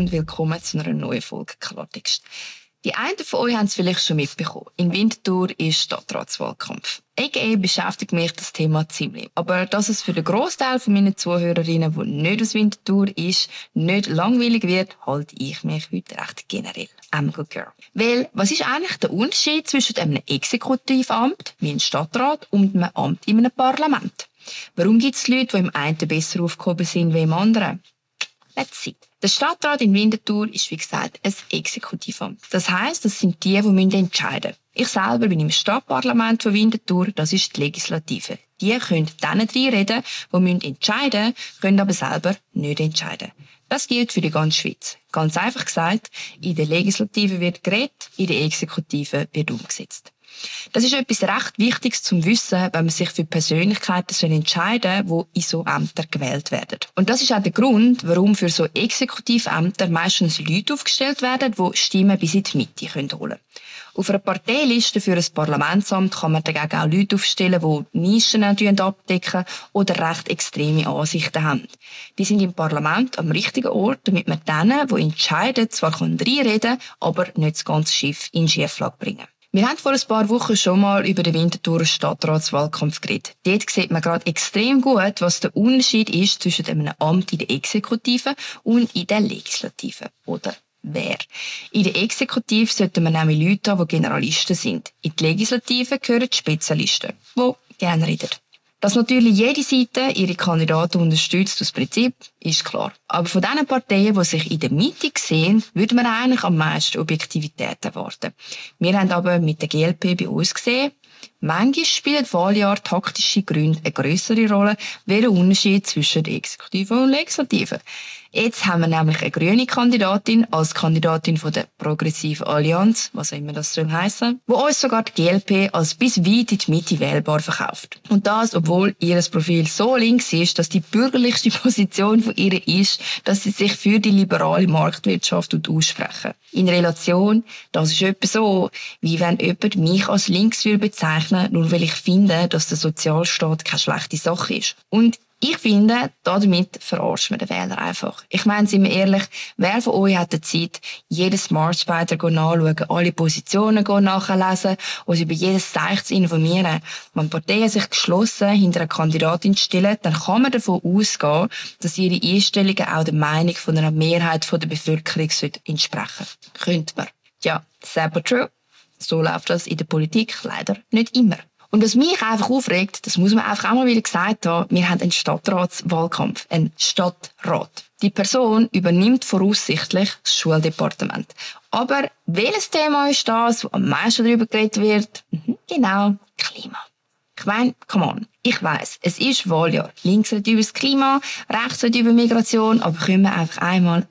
und willkommen zu einer neuen Folge Klartext. Die einen von euch haben es vielleicht schon mitbekommen. In Winterthur ist Stadtratswahlkampf. AKA beschäftigt mich das Thema ziemlich. Aber dass es für den Grossteil von meinen Zuhörerinnen, die nicht aus Winterthur ist, nicht langweilig wird, halte ich mich heute recht generell. I'm a good girl. Weil, was ist eigentlich der Unterschied zwischen einem Exekutivamt, wie ein Stadtrat, und einem Amt in einem Parlament? Warum gibt es Leute, die im einen besser aufgehoben sind wie im anderen? Let's see. Der Stadtrat in Winterthur ist, wie gesagt, ein Exekutivamt. Das heisst, das sind die entscheiden müssen. Ich selber bin im Stadtparlament von Winterthur, das ist die Legislative. Die können denen reinreden, die entscheiden müssen, können aber selber nicht entscheiden. Das gilt für die ganze Schweiz. Ganz einfach gesagt, in der Legislative wird geredet, in der Exekutive wird umgesetzt. Das ist etwas recht Wichtiges zum Wissen, wenn man sich für Persönlichkeiten entscheiden soll, die in so Ämter gewählt werden. Und das ist auch der Grund, warum für so Exekutivämter meistens Leute aufgestellt werden, die Stimmen bis in die Mitte holen können. Auf einer Parteiliste für ein Parlamentsamt kann man dagegen auch Leute aufstellen, die Nischen abdecken oder recht extreme Ansichten haben. Die sind im Parlament am richtigen Ort, damit man denen, die entscheiden, zwar reinreden kann, aber nicht das ganze Schiff in Schieflage bringen. Wir haben vor ein paar Wochen schon mal über den Winterthurer Stadtratswahlkampf geredet. Dort sieht man gerade extrem gut, was der Unterschied ist zwischen einem Amt in der Exekutive und in der Legislative. Oder wer? In der Exekutive sollten wir nämlich Leute haben, die Generalisten sind. In die Legislative gehören die Spezialisten, die gerne reden. Dass natürlich jede Seite ihre Kandidaten unterstützt, aus Prinzip, ist klar. Aber von diesen Parteien, die sich in der Mitte sehen, würde man eigentlich am meisten Objektivität erwarten. Wir haben aber mit der GLP bei uns gesehen, manchmal spielen Wahljahr taktische Gründe eine grössere Rolle, wie der Unterschied zwischen der Exekutive und Legislative. Jetzt haben wir nämlich eine grüne Kandidatin als Kandidatin von der Progressiven Allianz, was auch immer das soll heissen, wo uns sogar die GLP als bis weit in die Mitte wählbar verkauft. Und das, obwohl ihr Profil so links ist, dass die bürgerlichste Position von ihr ist, dass sie sich für die liberale Marktwirtschaft aussprechen. In Relation, das ist etwa so, wie wenn jemand mich als links bezeichnen würde, nur weil ich finde, dass der Sozialstaat keine schlechte Sache ist. Und ich finde, damit verarscht man den Wähler einfach. Ich meine, sind wir ehrlich, wer von euch hat die Zeit, jeden Smart Spider nachschauen, alle Positionen nachlesen und sich über jedes Zeichen zu informieren? Wenn Parteien sich geschlossen hinter einer Kandidatin stellen, dann kann man davon ausgehen, dass ihre Einstellungen auch der Meinung von einer Mehrheit der Bevölkerung entsprechen. Könnte man. Ja, super true. So läuft das in der Politik leider nicht immer. Und was mich einfach aufregt, das muss man einfach auch mal wieder gesagt haben, wir haben einen Stadtratswahlkampf, einen Stadtrat. Die Person übernimmt voraussichtlich das Schuldepartement. Aber welches Thema ist das, wo am meisten darüber geredet wird? Genau, Klima. Ich meine, come on. Ich weiss, es ist Wahljahr. Links redet über das Klima, rechts redet über Migration, aber können wir einfach einmal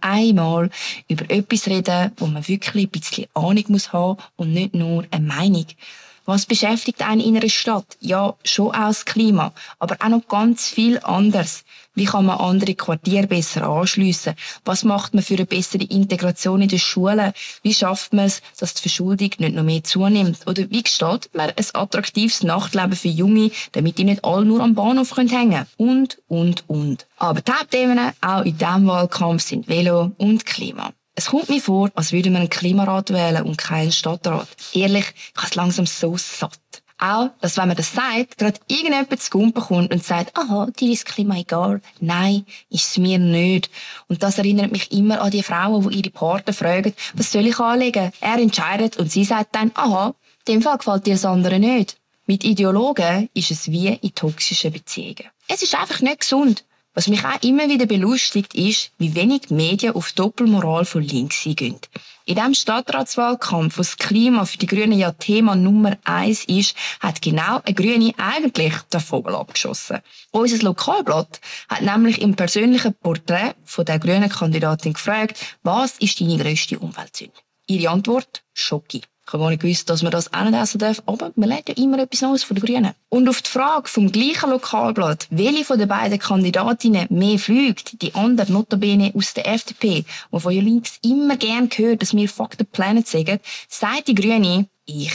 über etwas reden, wo man wirklich ein bisschen Ahnung muss haben und nicht nur eine Meinung. Was beschäftigt einen in einer Stadt? Ja, schon auch das Klima, aber auch noch ganz viel anderes. Wie kann man andere Quartiere besser anschliessen? Was macht man für eine bessere Integration in den Schulen? Wie schafft man es, dass die Verschuldung nicht noch mehr zunimmt? Oder wie gestaltet man ein attraktives Nachtleben für Junge, damit die nicht alle nur am Bahnhof hängen können? Und. Aber die Hauptthemen auch in diesem Wahlkampf sind Velo und Klima. Es kommt mir vor, als würde man einen Klimarat wählen und keinen Stadtrat. Ehrlich, ich habe es langsam so satt. Auch, dass wenn man das sagt, gerade irgendjemand zu Gumpen kommt und sagt, aha, dir ist das Klima egal. Nein, ist es mir nicht. Und das erinnert mich immer an die Frauen, die ihre Partner fragen, was soll ich anlegen? Er entscheidet und sie sagt dann, aha, in dem Fall gefällt dir das andere nicht. Mit Ideologen ist es wie in toxischen Beziehungen. Es ist einfach nicht gesund. Was mich auch immer wieder belustigt, ist, wie wenig die Medien auf die Doppelmoral von links eingehen. In diesem Stadtratswahlkampf, wo das Klima für die Grünen ja Thema Nummer 1 ist, hat genau eine Grüne eigentlich den Vogel abgeschossen. Unser Lokalblatt hat nämlich im persönlichen Porträt von der grünen Kandidatin gefragt, was ist deine grösste Umweltsünde? Ihre Antwort? Schoki. Ich habe gar nicht gewusst, dass man das auch nicht essen darf, aber man lernt ja immer etwas Neues von den Grünen. Und auf die Frage vom gleichen Lokalblatt, welche von den beiden Kandidatinnen mehr fliegt, die andere notabene aus der FDP, die von links immer gern hört, dass wir Fuck the Planet sagen, sagt die Grüne, ich.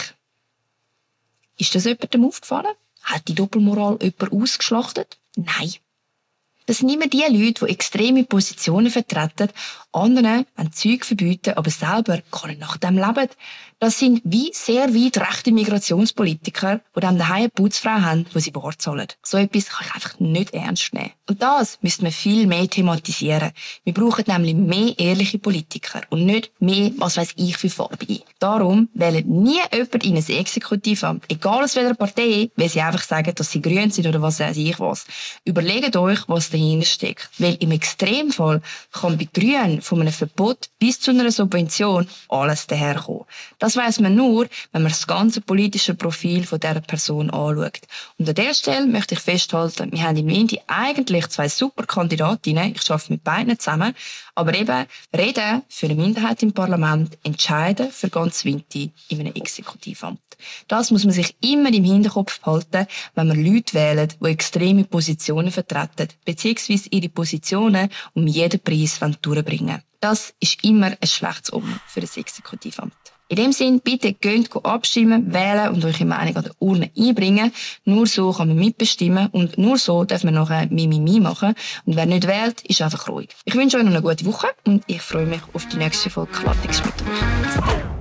Ist das jemandem aufgefallen? Hat die Doppelmoral jemand ausgeschlachtet? Nein. Das sind immer die Leute, die extreme Positionen vertreten, anderen ein Zeug verbieten, aber selber gar nicht nach dem leben. Das sind wie sehr weit rechte Migrationspolitiker, die dann daheim eine Putzfrau haben, die sie Bar zahlen. So etwas kann ich einfach nicht ernst nehmen. Und das müsste man viel mehr thematisieren. Wir brauchen nämlich mehr ehrliche Politiker und nicht mehr, was weiss ich, für Farbe. Darum wählen nie jemand in ein Exekutivamt, egal aus welcher Partei, weil sie einfach sagen, dass sie grün sind oder was weiß ich was. Überlegt euch, was dahinter steckt. Weil im Extremfall kann bei Grünen von einem Verbot bis zu einer Subvention alles daherkommen. Das weiss man nur, wenn man das ganze politische Profil von dieser Person anschaut. Und an dieser Stelle möchte ich festhalten, wir haben in Windy eigentlich 2 super Kandidatinnen, ich arbeite mit beiden zusammen, aber eben reden für eine Minderheit im Parlament, entscheiden für ganz Windy in einem Exekutivamt. Das muss man sich immer im Hinterkopf behalten, wenn man Leute wählen, die extreme Positionen vertreten, beziehungsweise ihre Positionen um jeden Preis durchbringen wollen. Das ist immer ein schlechtes Omen für das Exekutivamt. In dem Sinn, bitte geht abstimmen, wählen und eure Meinung an der Urne einbringen. Nur so kann man mitbestimmen und nur so darf man nachher Mimimi machen. Und wer nicht wählt, ist einfach ruhig. Ich wünsche euch noch eine gute Woche und ich freue mich auf die nächste Folge Klartext mit euch.